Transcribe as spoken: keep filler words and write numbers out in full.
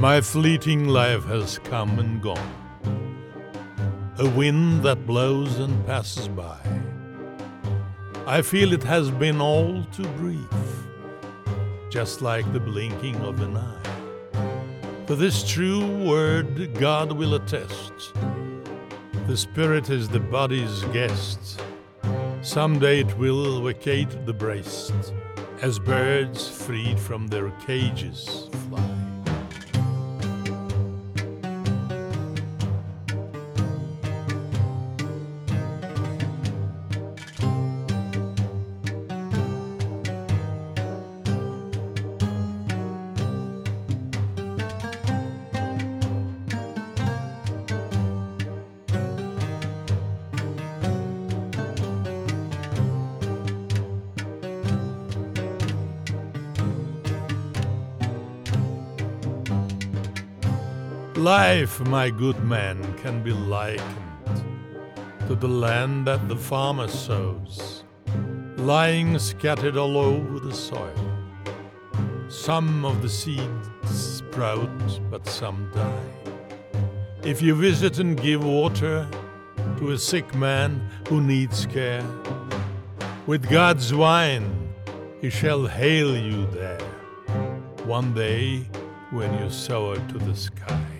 My fleeting life has come and gone, a wind that blows and passes by. I feel it has been all too brief, just like the blinking of an eye. To this true word God will attest, the spirit is the body's guest. Someday it will vacate the breast, as birds freed from their cages fly. Life, my good man, can be likened to the land that the farmer sows, lying scattered all over the soil. Some of the seeds sprout, but some die. If you visit and give water to a sick man who needs care, with God's wine he shall hail you there, one day when you soar to the sky.